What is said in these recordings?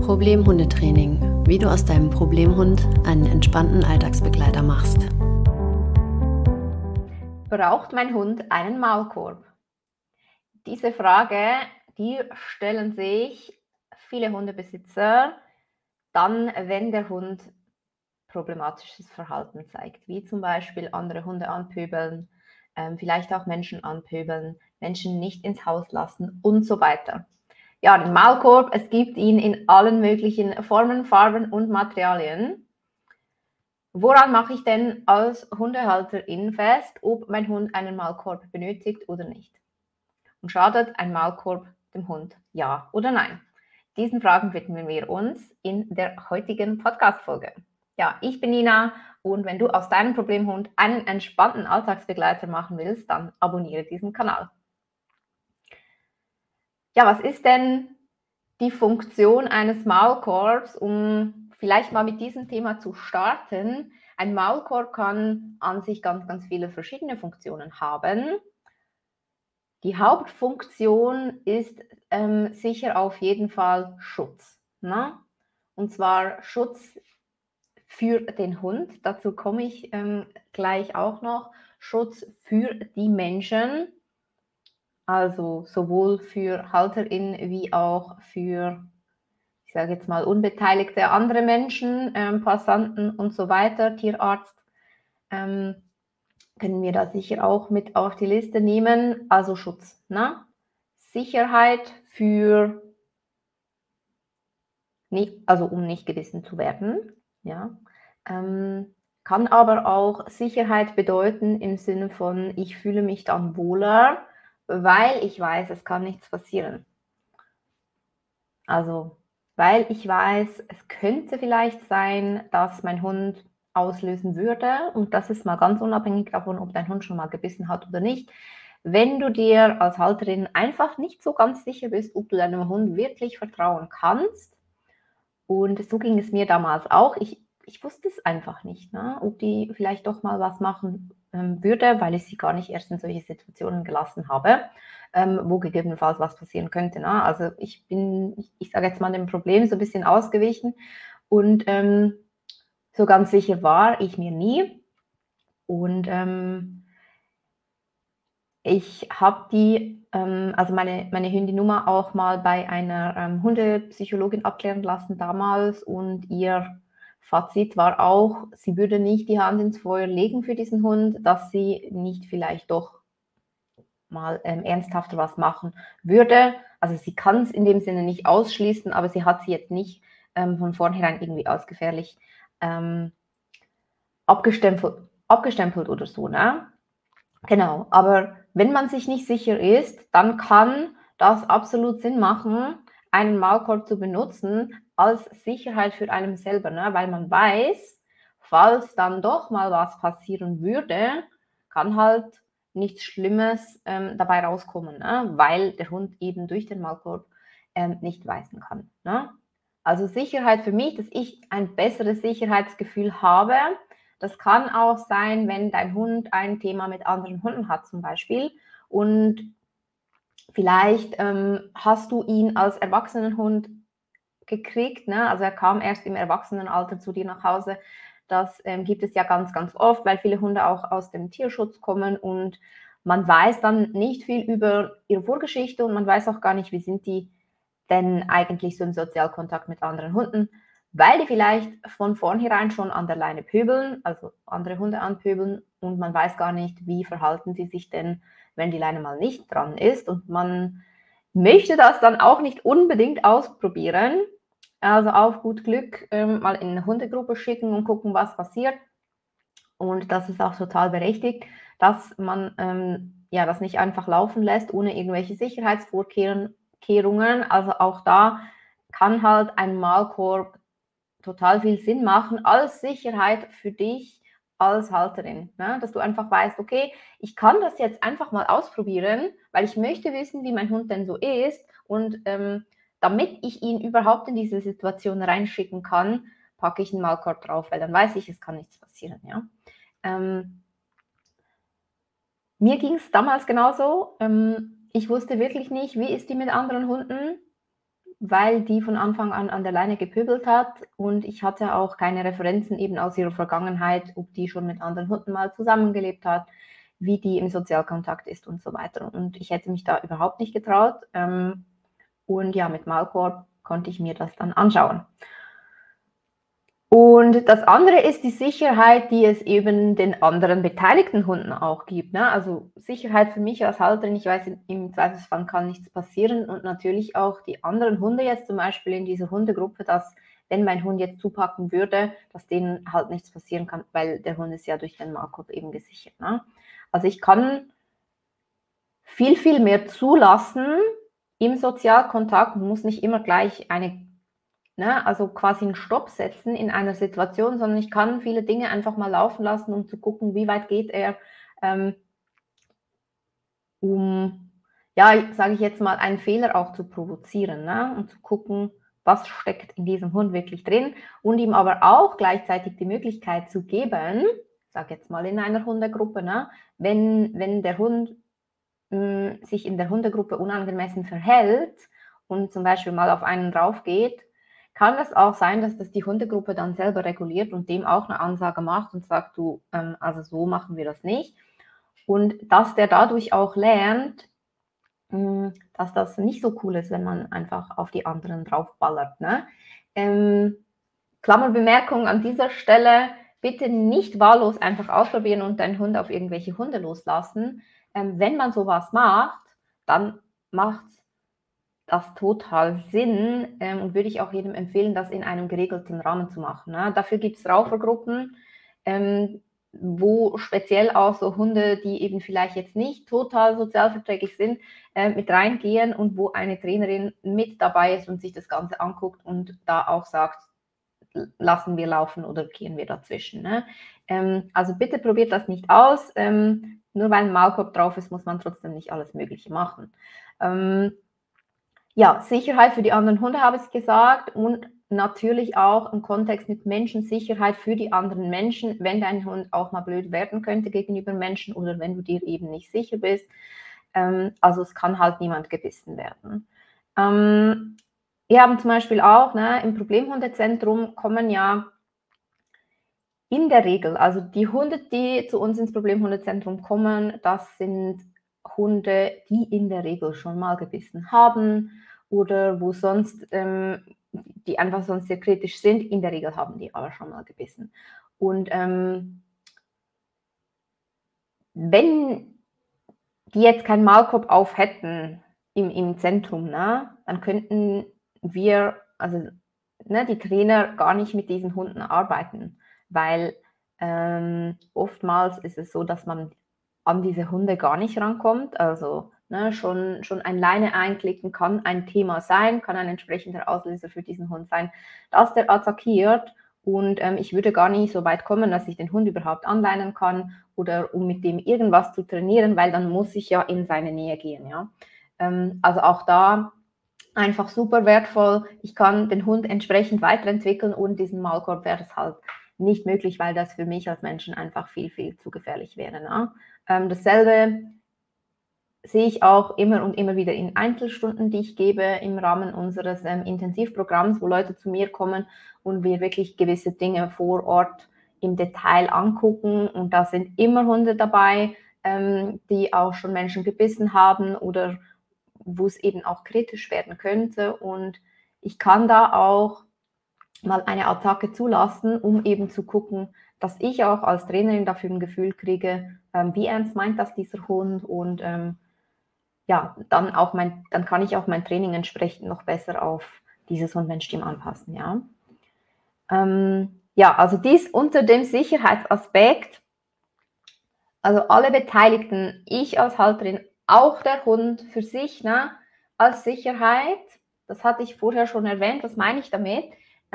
Problemhundetraining, wie du aus deinem Problemhund einen entspannten Alltagsbegleiter machst. Braucht mein Hund einen Maulkorb? Diese Frage, die stellen sich viele Hundebesitzer dann, wenn der Hund problematisches Verhalten zeigt, wie zum Beispiel andere Hunde anpöbeln, vielleicht auch Menschen anpöbeln, Menschen nicht ins Haus lassen und so weiter. Ja, den Maulkorb, es gibt ihn in allen möglichen Formen, Farben und Materialien. Woran mache ich denn als Hundehalterin fest, ob mein Hund einen Maulkorb benötigt oder nicht? Und schadet ein Maulkorb dem Hund? Ja oder nein? Diesen Fragen widmen wir uns in der heutigen Podcast-Folge. Ja, ich bin Nina und wenn du aus deinem Problemhund einen entspannten Alltagsbegleiter machen willst, dann abonniere diesen Kanal. Ja, was ist denn die Funktion eines Maulkorbs, um vielleicht mal mit diesem Thema zu starten? Ein Maulkorb kann an sich ganz viele verschiedene Funktionen haben. Die Hauptfunktion ist sicher auf jeden Fall Schutz. Ne? Und zwar Schutz für den Hund, dazu komme ich gleich auch noch. Schutz für die Menschen, also sowohl für HalterInnen wie auch für, ich sage jetzt mal, unbeteiligte andere Menschen, Passanten und so weiter, Tierarzt. Können wir da sicher auch mit auf die Liste nehmen. Also Schutz, ne? Sicherheit für, also um nicht gebissen zu werden, ja. Kann aber auch Sicherheit bedeuten im Sinne von, ich fühle mich dann wohler, weil ich weiß, es kann nichts passieren. Also, weil ich weiß, es könnte vielleicht sein, dass mein Hund auslösen würde. Und das ist mal ganz unabhängig davon, ob dein Hund schon mal gebissen hat oder nicht. Wenn du dir als Halterin einfach nicht so ganz sicher bist, ob du deinem Hund wirklich vertrauen kannst, und so ging es mir damals auch, ich wusste es einfach nicht, ne, ob die vielleicht doch mal was machen würde, weil ich sie gar nicht erst in solche Situationen gelassen habe, wo gegebenenfalls was passieren könnte. Ne? Also ich sage jetzt mal dem Problem so ein bisschen ausgewichen und so ganz sicher war ich mir nie. Und ich habe also meine Hündin-Nummer auch mal bei einer Hundepsychologin abklären lassen damals und ihr Fazit war auch, sie würde nicht die Hand ins Feuer legen für diesen Hund, dass sie nicht vielleicht doch mal ernsthafter was machen würde. Also sie kann es in dem Sinne nicht ausschließen, aber sie hat sie jetzt nicht von vornherein irgendwie als gefährlich abgestempelt oder so, ne? Genau, aber wenn man sich nicht sicher ist, dann kann das absolut Sinn machen, einen Maulkorb zu benutzen als Sicherheit für einen selber, ne? Weil man weiß, falls dann doch mal was passieren würde, kann halt nichts Schlimmes dabei rauskommen, ne? Weil der Hund eben durch den Maulkorb nicht beißen kann. Ne? Also Sicherheit für mich, dass ich ein besseres Sicherheitsgefühl habe. Das kann auch sein, wenn dein Hund ein Thema mit anderen Hunden hat zum Beispiel und vielleicht hast du ihn als Erwachsenenhund gekriegt, ne? Also er kam erst im Erwachsenenalter zu dir nach Hause. Das gibt es ja ganz oft, weil viele Hunde auch aus dem Tierschutz kommen und man weiß dann nicht viel über ihre Vorgeschichte und man weiß auch gar nicht, wie sind die denn eigentlich so im Sozialkontakt mit anderen Hunden, weil die vielleicht von vornherein schon an der Leine pöbeln, also andere Hunde anpöbeln und man weiß gar nicht, wie verhalten sie sich denn, wenn die Leine mal nicht dran ist und man möchte das dann auch nicht unbedingt ausprobieren. Also auf gut Glück mal in eine Hundegruppe schicken und gucken, was passiert. Und das ist auch total berechtigt, dass man ja das nicht einfach laufen lässt, ohne irgendwelche Sicherheitsvorkehrungen. Also auch da kann halt ein Maulkorb total viel Sinn machen als Sicherheit für dich als Halterin. Ne? Dass du einfach weißt, okay, ich kann das jetzt einfach mal ausprobieren, weil ich möchte wissen, wie mein Hund denn so ist. Und damit ich ihn überhaupt in diese Situation reinschicken kann, packe ich einen Maulkorb drauf, weil dann weiß ich, es kann nichts passieren. Ja? Mir ging es damals genauso. Ich wusste wirklich nicht, wie ist die mit anderen Hunden. weil die von Anfang an der Leine gepöbelt hat und ich hatte auch keine Referenzen eben aus ihrer Vergangenheit, ob die schon mit anderen Hunden mal zusammengelebt hat, wie die im Sozialkontakt ist und so weiter. Und ich hätte mich da überhaupt nicht getraut. Und ja, mit Maulkorb konnte ich mir das dann anschauen. Und das andere ist die Sicherheit, die es eben den anderen beteiligten Hunden auch gibt. Ne? Also Sicherheit für mich als Halterin, ich weiß, im Zweifelsfall kann nichts passieren und natürlich auch die anderen Hunde jetzt zum Beispiel in dieser Hundegruppe, dass wenn mein Hund jetzt zupacken würde, dass denen halt nichts passieren kann, weil der Hund ist ja durch den Maulkorb eben gesichert. Ne? Also ich kann viel, viel mehr zulassen im Sozialkontakt und muss nicht immer gleich also quasi einen Stopp setzen in einer Situation, sondern ich kann viele Dinge einfach mal laufen lassen, um zu gucken, wie weit geht er, sage ich jetzt mal, einen Fehler auch zu provozieren, ne? Und zu gucken, was steckt in diesem Hund wirklich drin und ihm aber auch gleichzeitig die Möglichkeit zu geben, sage jetzt mal in einer Hundegruppe, ne? Wenn der Hund sich in der Hundegruppe unangemessen verhält und zum Beispiel mal auf einen drauf geht, kann es auch sein, dass das die Hundegruppe dann selber reguliert und dem auch eine Ansage macht und sagt, du, also so machen wir das nicht. Und dass der dadurch auch lernt, dass das nicht so cool ist, wenn man einfach auf die anderen draufballert. Ne? Klammerbemerkung an dieser Stelle, bitte nicht wahllos einfach ausprobieren und deinen Hund auf irgendwelche Hunde loslassen. Wenn man sowas macht, dann macht das total Sinn und würde ich auch jedem empfehlen, das in einem geregelten Rahmen zu machen. Ne? Dafür gibt es Raufergruppen, wo speziell auch so Hunde, die eben vielleicht jetzt nicht total sozialverträglich sind, mit reingehen und wo eine Trainerin mit dabei ist und sich das Ganze anguckt und da auch sagt, lassen wir laufen oder gehen wir dazwischen. Ne? Also bitte probiert das nicht aus. Nur weil ein Maulkorb drauf ist, muss man trotzdem nicht alles Mögliche machen. Ja, Sicherheit für die anderen Hunde habe ich gesagt und natürlich auch im Kontext mit Menschen Sicherheit für die anderen Menschen, wenn dein Hund auch mal blöd werden könnte gegenüber Menschen oder wenn du dir eben nicht sicher bist. Also es kann halt niemand gebissen werden. Wir haben zum Beispiel auch, ne, im Problemhundezentrum kommen ja in der Regel, also die Hunde, die zu uns ins Problemhundezentrum kommen, das sind Hunde, die in der Regel schon mal gebissen haben oder wo sonst, die einfach sonst sehr kritisch sind. In der Regel haben die aber schon mal gebissen. Und wenn die jetzt keinen Maulkorb auf hätten im Zentrum, ne, dann könnten wir, also ne, die Trainer gar nicht mit diesen Hunden arbeiten, weil oftmals ist es so, dass man an diese Hunde gar nicht rankommt. Also ne, schon ein Leine einklicken kann ein Thema sein, kann ein entsprechender Auslöser für diesen Hund sein, dass der attackiert. Und ich würde gar nicht so weit kommen, dass ich den Hund überhaupt anleinen kann oder um mit dem irgendwas zu trainieren, weil dann muss ich ja in seine Nähe gehen. Ja? Also auch da einfach super wertvoll. Ich kann den Hund entsprechend weiterentwickeln und diesen Maulkorb wäre es halt nicht möglich, weil das für mich als Menschen einfach viel, viel zu gefährlich wäre. Ne? Dasselbe sehe ich auch immer und immer wieder in Einzelstunden, die ich gebe im Rahmen unseres Intensivprogramms, wo Leute zu mir kommen und wir wirklich gewisse Dinge vor Ort im Detail angucken. Und da sind immer Hunde dabei, die auch schon Menschen gebissen haben oder wo es eben auch kritisch werden könnte. Und ich kann da auch mal eine Attacke zulassen, um eben zu gucken, dass ich auch als Trainerin dafür ein Gefühl kriege, wie ernst meint das dieser Hund und ja, dann kann ich auch mein Training entsprechend noch besser auf dieses Hund-Mensch-Team anpassen, ja. Ja, also dies unter dem Sicherheitsaspekt, also alle Beteiligten, ich als Halterin, auch der Hund für sich, ne, als Sicherheit, das hatte ich vorher schon erwähnt, was meine ich damit?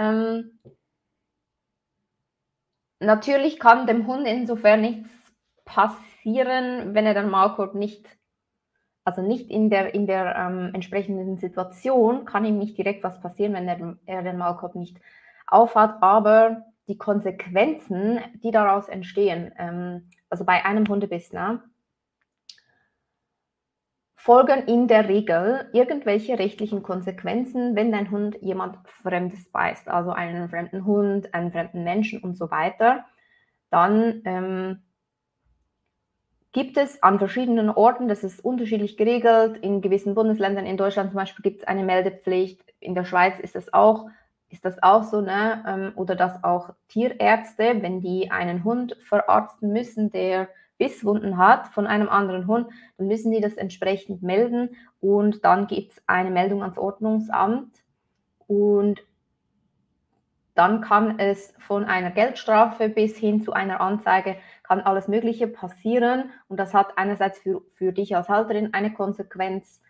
Natürlich kann dem Hund insofern nichts passieren, wenn er den Maulkorb nicht in der entsprechenden Situation kann ihm nicht direkt was passieren, wenn er den Maulkorb nicht aufhat, aber die Konsequenzen, die daraus entstehen, also bei einem Hundebiss, ne, folgen in der Regel irgendwelche rechtlichen Konsequenzen, wenn dein Hund jemand Fremdes beißt, also einen fremden Hund, einen fremden Menschen und so weiter. Dann gibt es an verschiedenen Orten, das ist unterschiedlich geregelt, in gewissen Bundesländern, in Deutschland zum Beispiel gibt es eine Meldepflicht, in der Schweiz ist das auch so, ne? Oder dass auch Tierärzte, wenn die einen Hund verarzten müssen, der Bisswunden hat von einem anderen Hund, dann müssen die das entsprechend melden und dann gibt es eine Meldung ans Ordnungsamt und dann kann es von einer Geldstrafe bis hin zu einer Anzeige, kann alles Mögliche passieren. Und das hat einerseits für dich als Halterin eine Konsequenz,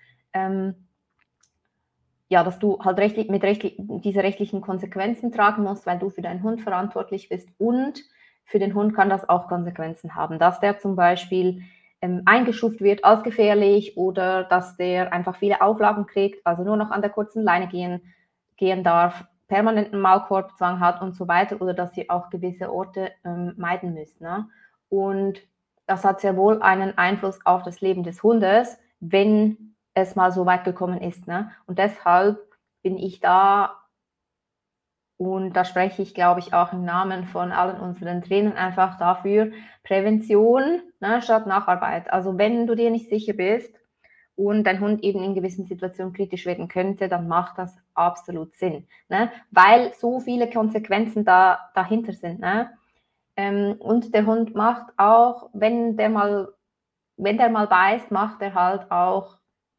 ja, dass du halt diese rechtlichen Konsequenzen tragen musst, weil du für deinen Hund verantwortlich bist. Und für den Hund kann das auch Konsequenzen haben, dass der zum Beispiel eingestuft wird als gefährlich oder dass der einfach viele Auflagen kriegt, also nur noch an der kurzen Leine gehen darf, permanenten Maulkorbzwang hat und so weiter oder dass sie auch gewisse Orte meiden müssen. Ne? Und das hat sehr wohl einen Einfluss auf das Leben des Hundes, wenn es mal so weit gekommen ist. Ne? Und deshalb bin ich da und da spreche ich, glaube ich, auch im Namen von allen unseren Trainern einfach dafür, Prävention, ne, statt Nacharbeit. Also wenn du dir nicht sicher bist und dein Hund eben in gewissen Situationen kritisch werden könnte, dann macht das absolut Sinn, ne? Weil so viele Konsequenzen dahinter sind. Ne? Und der Hund macht auch, wenn der mal beißt, macht er halt auch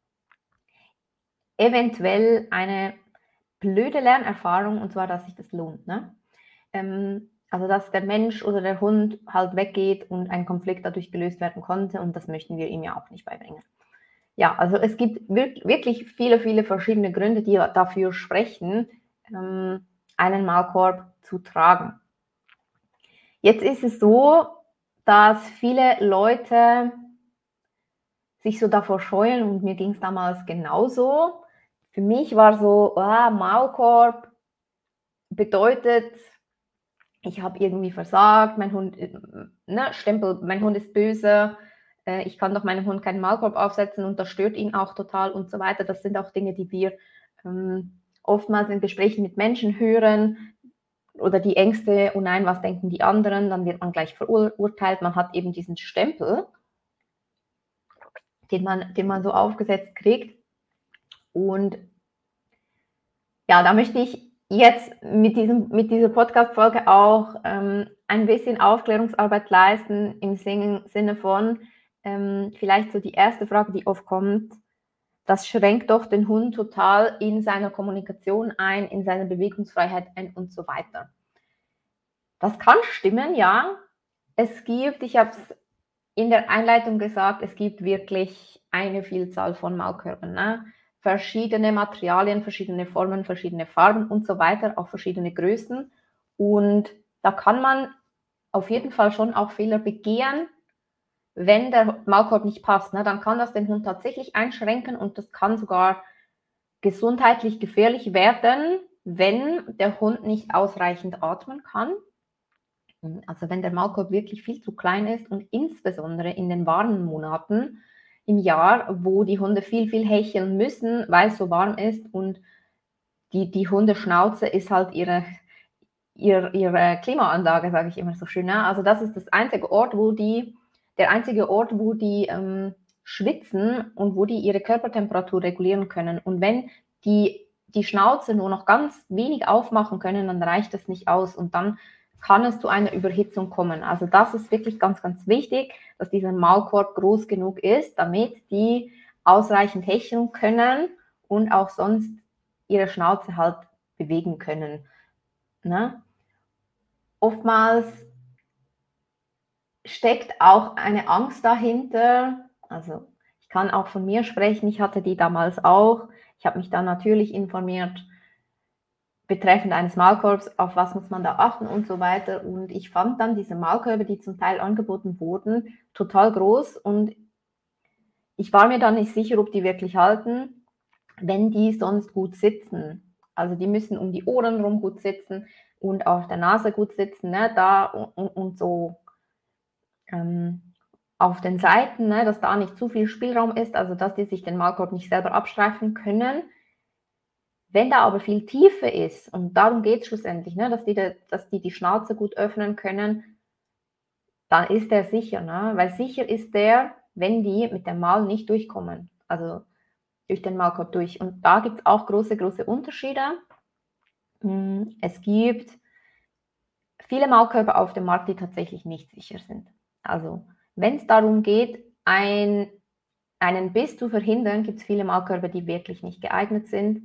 eventuell eine blöde Lernerfahrung, und zwar, dass sich das lohnt. Ne? Also dass der Mensch oder der Hund halt weggeht und ein Konflikt dadurch gelöst werden konnte und das möchten wir ihm ja auch nicht beibringen. Ja, also es gibt wirklich viele, viele verschiedene Gründe, die dafür sprechen, einen Maulkorb zu tragen. Jetzt ist es so, dass viele Leute sich so davor scheuen und mir ging es damals genauso. Für mich war so, Maulkorb bedeutet, ich habe irgendwie versagt, mein Hund, ne, Stempel, mein Hund ist böse, ich kann doch meinem Hund keinen Maulkorb aufsetzen und das stört ihn auch total und so weiter. Das sind auch Dinge, die wir oftmals in Gesprächen mit Menschen hören oder die Ängste, oh nein, was denken die anderen, dann wird man gleich verurteilt, man hat eben diesen Stempel, den man so aufgesetzt kriegt und ja, da möchte ich jetzt mit dieser Podcast-Folge auch ein bisschen Aufklärungsarbeit leisten im Sinne von, vielleicht so die erste Frage, die oft kommt, das schränkt doch den Hund total in seiner Kommunikation ein, in seiner Bewegungsfreiheit ein und so weiter. Das kann stimmen, ja. Ich habe es in der Einleitung gesagt, es gibt wirklich eine Vielzahl von Maulkörpern. Ne? Verschiedene Materialien, verschiedene Formen, verschiedene Farben und so weiter, auch verschiedene Größen. Und da kann man auf jeden Fall schon auch Fehler begehen, wenn der Maulkorb nicht passt. Ne? Dann kann das den Hund tatsächlich einschränken und das kann sogar gesundheitlich gefährlich werden, wenn der Hund nicht ausreichend atmen kann. Also wenn der Maulkorb wirklich viel zu klein ist und insbesondere in den warmen Monaten im Jahr, wo die Hunde viel, viel hecheln müssen, weil es so warm ist und die Hundeschnauze ist halt ihre Klimaanlage, sage ich immer so schön. Ne? Also das ist der einzige Ort, wo die schwitzen und wo die ihre Körpertemperatur regulieren können. Und wenn die Schnauze nur noch ganz wenig aufmachen können, dann reicht das nicht aus und dann kann es zu einer Überhitzung kommen. Also das ist wirklich ganz, ganz wichtig, dass dieser Maulkorb groß genug ist, damit die ausreichend hecheln können und auch sonst ihre Schnauze halt bewegen können. Ne? Oftmals steckt auch eine Angst dahinter. Also ich kann auch von mir sprechen, ich hatte die damals auch. Ich habe mich dann natürlich informiert betreffend eines Maulkorbs, auf was muss man da achten und so weiter. Und ich fand dann diese Maulkörbe, die zum Teil angeboten wurden, total groß und ich war mir dann nicht sicher, ob die wirklich halten, wenn die sonst gut sitzen. Also die müssen um die Ohren rum gut sitzen und auf der Nase gut sitzen, ne, da und so. auf den Seiten, ne, dass da nicht zu viel Spielraum ist, also dass die sich den Maulkorb nicht selber abstreifen können. Wenn da aber viel Tiefe ist, und darum geht es schlussendlich, ne, dass die Schnauze gut öffnen können, dann ist der sicher, ne? Weil sicher ist der, wenn die mit dem Maul nicht durchkommen, also durch den Maulkorb durch. Und da gibt es auch große, große Unterschiede. Es gibt viele Maulkörper auf dem Markt, die tatsächlich nicht sicher sind. Also wenn es darum geht, einen Biss zu verhindern, gibt es viele Maulkörper, die wirklich nicht geeignet sind.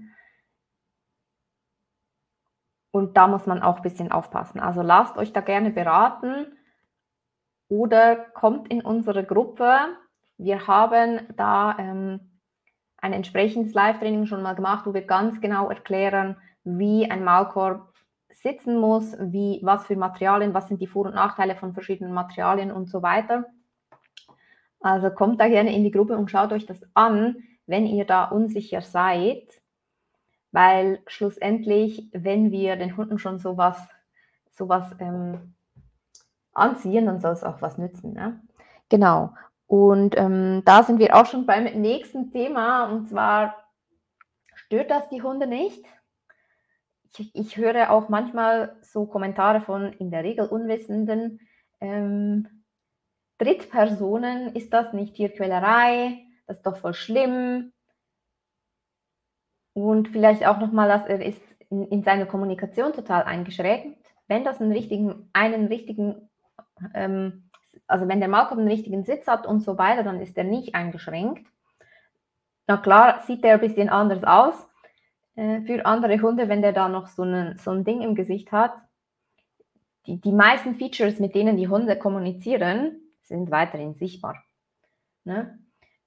Und da muss man auch ein bisschen aufpassen. Also lasst euch da gerne beraten oder kommt in unsere Gruppe. Wir haben da ein entsprechendes Live-Training schon mal gemacht, wo wir ganz genau erklären, wie ein Maulkorb sitzen muss, was für Materialien, was sind die Vor- und Nachteile von verschiedenen Materialien und so weiter. Also kommt da gerne in die Gruppe und schaut euch das an, wenn ihr da unsicher seid, weil schlussendlich, wenn wir den Hunden schon sowas anziehen, dann soll es auch was nützen. Ne? Genau. Und da sind wir auch schon beim nächsten Thema, und zwar stört das die Hunde nicht? Ich höre auch manchmal so Kommentare von in der Regel unwissenden Drittpersonen, ist das nicht Tierquälerei? Das ist doch voll schlimm. Und vielleicht auch nochmal, dass er ist in seiner Kommunikation total eingeschränkt. Wenn das also wenn der Maulkorb einen richtigen Sitz hat und so weiter, dann ist er nicht eingeschränkt. Na klar, sieht der ein bisschen anders aus für andere Hunde, wenn der da noch so ein Ding im Gesicht hat. Die meisten Features, mit denen die Hunde kommunizieren, sind weiterhin sichtbar. Ne?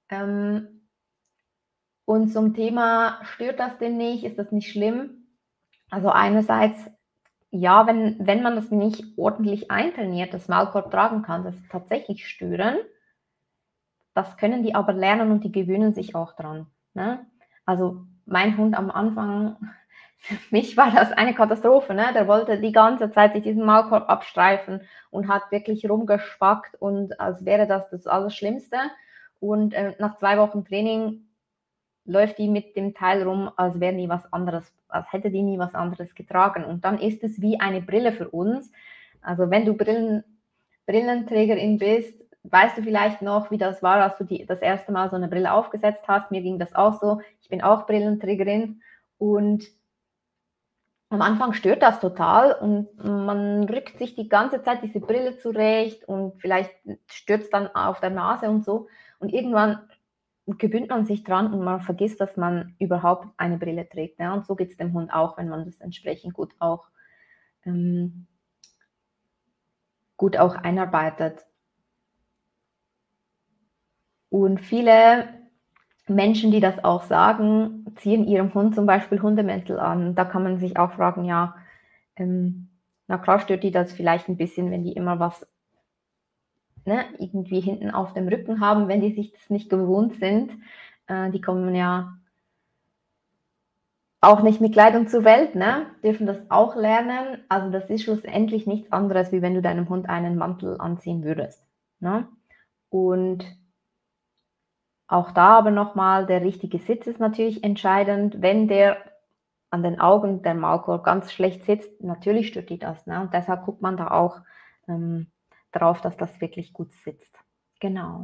Und zum Thema, stört das denn nicht, ist das nicht schlimm? Also einerseits, ja, wenn man das nicht ordentlich eintrainiert, das Maulkorb tragen kann, das tatsächlich stören. Das können die aber lernen und die gewöhnen sich auch dran. Ne? Also mein Hund am Anfang, für mich war das eine Katastrophe. Ne? Der wollte die ganze Zeit sich diesen Maulkorb abstreifen und hat wirklich rumgespackt, und als wäre das Allerschlimmste. Und nach 2 Wochen Training läuft die mit dem Teil rum, als wäre nie was anderes, als hätte die nie was anderes getragen. Und dann ist es wie eine Brille für uns. Also wenn du Brillenträgerin bist, weißt du vielleicht noch, wie das war, als du das erste Mal so eine Brille aufgesetzt hast. Mir ging das auch so. Ich bin auch Brillenträgerin, und am Anfang stört das total und man rückt sich die ganze Zeit diese Brille zurecht und vielleicht stürzt dann auf der Nase und so. Und irgendwann gewöhnt man sich dran und man vergisst, dass man überhaupt eine Brille trägt. Ja? Und so geht es dem Hund auch, wenn man das entsprechend gut auch einarbeitet. Und viele Menschen, die das auch sagen, ziehen ihrem Hund zum Beispiel Hundemäntel an. Da kann man sich auch fragen, ja, na klar stört die das vielleicht ein bisschen, wenn die immer was irgendwie hinten auf dem Rücken haben, wenn die sich das nicht gewohnt sind. Die kommen ja auch nicht mit Kleidung zur Welt, ne? Dürfen das auch lernen. Also das ist schlussendlich nichts anderes, wie wenn du deinem Hund einen Mantel anziehen würdest. Ne? Und auch da aber nochmal, der richtige Sitz ist natürlich entscheidend. Wenn der an den Augen der Maulkorb ganz schlecht sitzt, natürlich stört die das. Ne? Und deshalb guckt man da auch drauf, dass das wirklich gut sitzt. Genau.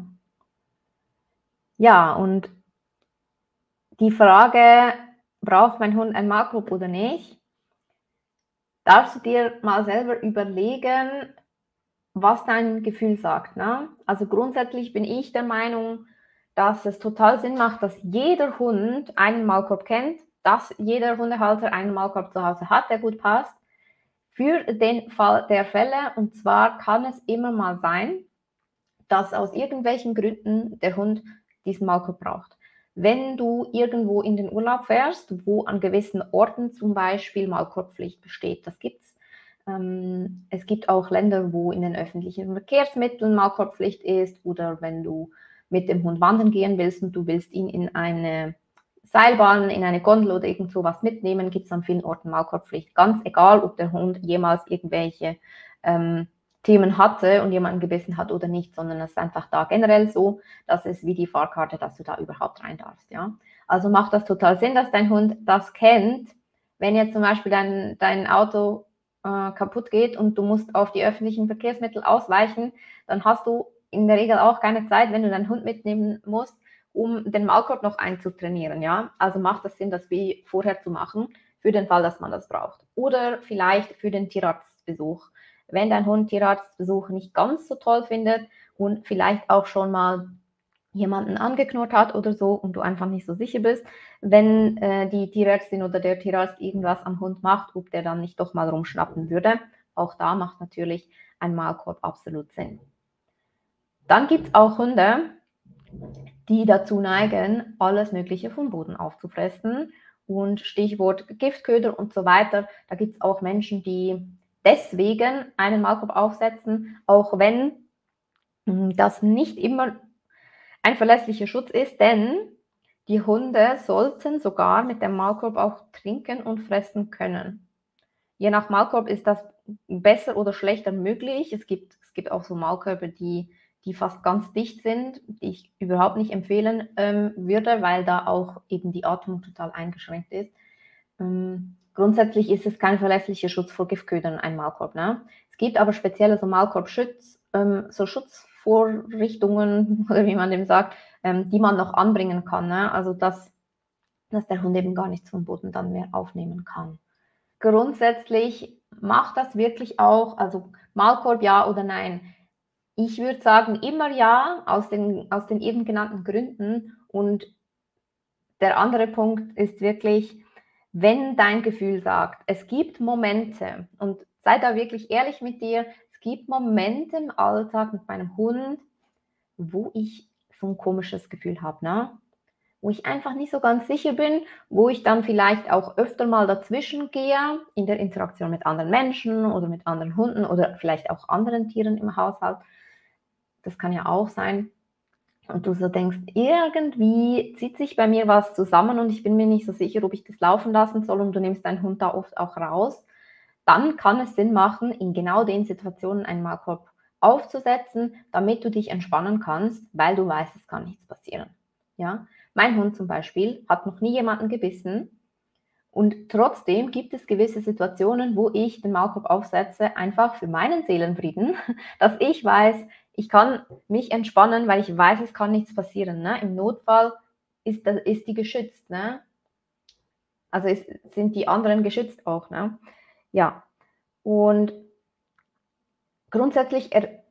Ja, und die Frage, braucht mein Hund ein Maulkorb oder nicht? Darfst du dir mal selber überlegen, was dein Gefühl sagt. Ne? Also grundsätzlich bin ich der Meinung, dass es total Sinn macht, dass jeder Hund einen Maulkorb kennt, dass jeder Hundehalter einen Maulkorb zu Hause hat, der gut passt, für den Fall der Fälle. Und zwar kann es immer mal sein, dass aus irgendwelchen Gründen der Hund diesen Maulkorb braucht. Wenn du irgendwo in den Urlaub fährst, wo an gewissen Orten zum Beispiel Maulkorbpflicht besteht, das gibt es. Es gibt auch Länder, wo in den öffentlichen Verkehrsmitteln Maulkorbpflicht ist, oder wenn du mit dem Hund wandern gehen willst und du willst ihn in eine Seilbahn, in eine Gondel oder irgend sowas mitnehmen, gibt es an vielen Orten Maulkorbpflicht. Ganz egal, ob der Hund jemals irgendwelche Themen hatte und jemanden gebissen hat oder nicht, sondern es ist einfach da generell so, dass es wie die Fahrkarte, dass du da überhaupt rein darfst, ja. Also macht das total Sinn, dass dein Hund das kennt. Wenn jetzt zum Beispiel dein Auto kaputt geht und du musst auf die öffentlichen Verkehrsmittel ausweichen, dann hast du in der Regel auch keine Zeit, wenn du deinen Hund mitnehmen musst, um den Maulkorb noch einzutrainieren, ja. Also macht das Sinn, das wie vorher zu machen, für den Fall, dass man das braucht. Oder vielleicht für den Tierarztbesuch. Wenn dein Hund Tierarztbesuch nicht ganz so toll findet und vielleicht auch schon mal jemanden angeknurrt hat oder so und du einfach nicht so sicher bist, wenn die Tierärztin oder der Tierarzt irgendwas am Hund macht, ob der dann nicht doch mal rumschnappen würde. Auch da macht natürlich ein Maulkorb absolut Sinn. Dann gibt es auch Hunde, die dazu neigen, alles Mögliche vom Boden aufzufressen. Und Stichwort Giftköder und so weiter. Da gibt es auch Menschen, die deswegen einen Maulkorb aufsetzen, auch wenn das nicht immer ein verlässlicher Schutz ist, denn die Hunde sollten sogar mit dem Maulkorb auch trinken und fressen können. Je nach Maulkorb ist das besser oder schlechter möglich. Es gibt auch so Maulkörbe, die fast ganz dicht sind, die ich überhaupt nicht empfehlen würde, weil da auch eben die Atmung total eingeschränkt ist. Grundsätzlich ist es kein verlässlicher Schutz vor Giftködern, ein Maulkorb. Ne? Es gibt aber spezielle so Maulkorbschutz, so Schutzvorrichtungen, oder wie man dem sagt, die man noch anbringen kann. Ne? Also dass der Hund eben gar nichts vom Boden dann mehr aufnehmen kann. Grundsätzlich macht das wirklich auch, also Maulkorb ja oder nein. Ich würde sagen immer ja, aus den eben genannten Gründen. Und der andere Punkt ist wirklich, wenn dein Gefühl sagt, es gibt Momente, und sei da wirklich ehrlich mit dir, es gibt Momente im Alltag mit meinem Hund, wo ich so ein komisches Gefühl habe, ne? Wo ich einfach nicht so ganz sicher bin, wo ich dann vielleicht auch öfter mal dazwischen gehe in der Interaktion mit anderen Menschen oder mit anderen Hunden oder vielleicht auch anderen Tieren im Haushalt. Das kann ja auch sein. Und du so denkst, irgendwie zieht sich bei mir was zusammen und ich bin mir nicht so sicher, ob ich das laufen lassen soll und du nimmst deinen Hund da oft auch raus, dann kann es Sinn machen, in genau den Situationen einen Maulkorb aufzusetzen, damit du dich entspannen kannst, weil du weißt, es kann nichts passieren. Ja? Mein Hund zum Beispiel hat noch nie jemanden gebissen und trotzdem gibt es gewisse Situationen, wo ich den Maulkorb aufsetze, einfach für meinen Seelenfrieden, dass ich weiß, ich kann mich entspannen, weil ich weiß, es kann nichts passieren. Ne? Im Notfall ist die geschützt. Ne? Also sind die anderen geschützt auch. Ne? Ja, und grundsätzlich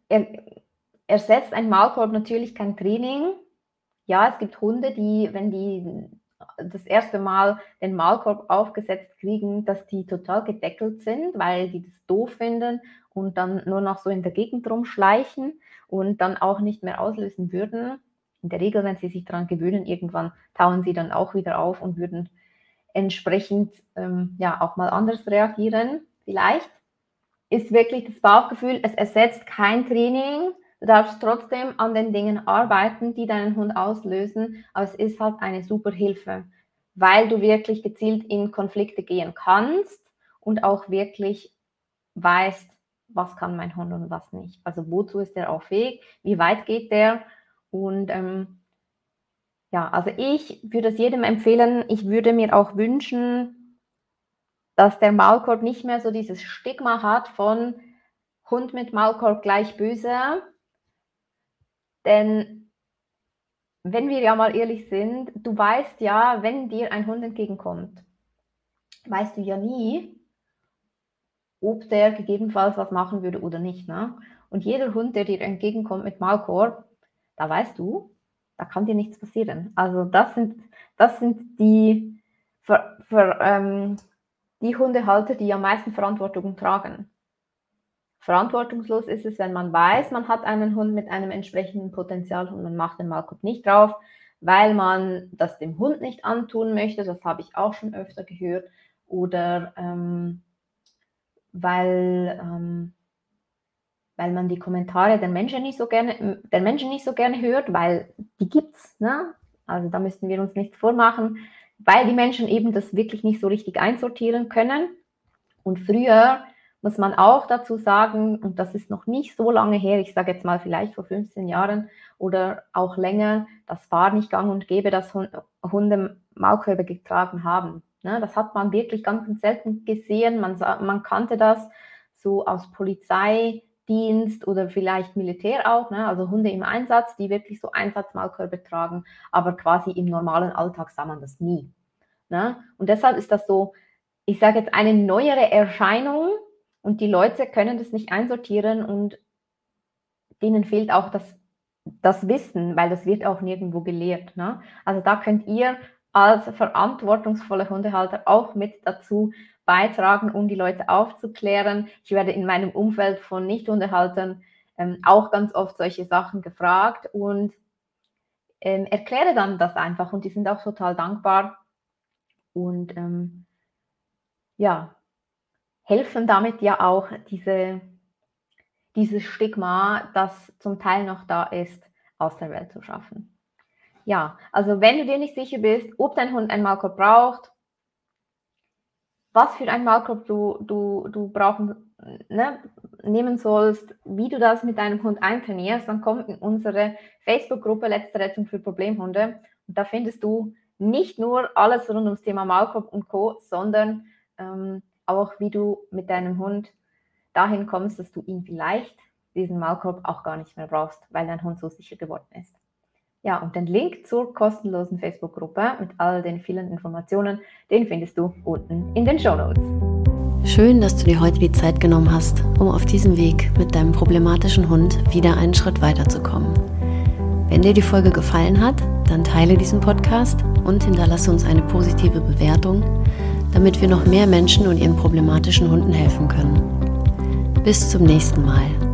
ersetzt ein Maulkorb natürlich kein Training. Ja, es gibt Hunde, die, wenn die das erste Mal den Maulkorb aufgesetzt kriegen, dass die total gedeckelt sind, weil die das doof finden und dann nur noch so in der Gegend rumschleichen und dann auch nicht mehr auslösen würden. In der Regel, wenn sie sich daran gewöhnen, irgendwann tauen sie dann auch wieder auf und würden entsprechend ja auch mal anders reagieren. Vielleicht ist wirklich das Bauchgefühl, es ersetzt kein Training. Du darfst trotzdem an den Dingen arbeiten, die deinen Hund auslösen, aber es ist halt eine super Hilfe, weil du wirklich gezielt in Konflikte gehen kannst und auch wirklich weißt, was kann mein Hund und was nicht. Also wozu ist der auf Weg, wie weit geht der und ja, also ich würde es jedem empfehlen, ich würde mir auch wünschen, dass der Maulkorb nicht mehr so dieses Stigma hat von Hund mit Maulkorb gleich böse. Denn wenn wir ja mal ehrlich sind, du weißt ja, wenn dir ein Hund entgegenkommt, weißt du ja nie, ob der gegebenenfalls was machen würde oder nicht. Ne? Und jeder Hund, der dir entgegenkommt mit Maulkorb, da weißt du, da kann dir nichts passieren. Also das sind die Hundehalter, die am meisten Verantwortung tragen. Verantwortungslos ist es, wenn man weiß, man hat einen Hund mit einem entsprechenden Potenzial und man macht den Maulkorb nicht drauf, weil man das dem Hund nicht antun möchte. Das habe ich auch schon öfter gehört. Oder weil man die Kommentare der Menschen nicht so gerne hört, weil die gibt's, ne? Also da müssten wir uns nichts vormachen, weil die Menschen eben das wirklich nicht so richtig einsortieren können. Und früher muss man auch dazu sagen, und das ist noch nicht so lange her, ich sage jetzt mal vielleicht vor 15 Jahren oder auch länger, das war nicht gang und gäbe, dass Hunde Maulkörbe getragen haben. Ne? Das hat man wirklich ganz selten gesehen. Man kannte das so aus Polizeidienst oder vielleicht Militär auch, ne? Also Hunde im Einsatz, die wirklich so Einsatzmaulkörbe tragen, aber quasi im normalen Alltag sah man das nie. Ne? Und deshalb ist das so, ich sage jetzt, eine neuere Erscheinung und die Leute können das nicht einsortieren und denen fehlt auch das Wissen, weil das wird auch nirgendwo gelehrt. Ne? Also da könnt ihr als verantwortungsvolle Hundehalter auch mit dazu beitragen, um die Leute aufzuklären. Ich werde in meinem Umfeld von Nicht-Hundehaltern auch ganz oft solche Sachen gefragt und erkläre dann das einfach und die sind auch total dankbar und ja, helfen damit ja auch dieses Stigma, das zum Teil noch da ist, aus der Welt zu schaffen. Ja, also wenn du dir nicht sicher bist, ob dein Hund einen Maulkorb braucht, was für einen Maulkorb du nehmen sollst, wie du das mit deinem Hund eintrainierst, dann komm in unsere Facebook-Gruppe Letzte Rettung für Problemhunde. Und da findest du nicht nur alles rund ums Thema Maulkorb und Co., sondern auch wie du mit deinem Hund dahin kommst, dass du ihn vielleicht, diesen Maulkorb, auch gar nicht mehr brauchst, weil dein Hund so sicher geworden ist. Ja, und den Link zur kostenlosen Facebook-Gruppe mit all den vielen Informationen, den findest du unten in den Shownotes. Schön, dass du dir heute die Zeit genommen hast, um auf diesem Weg mit deinem problematischen Hund wieder einen Schritt weiterzukommen. Wenn dir die Folge gefallen hat, dann teile diesen Podcast und hinterlasse uns eine positive Bewertung, damit wir noch mehr Menschen und ihren problematischen Hunden helfen können. Bis zum nächsten Mal.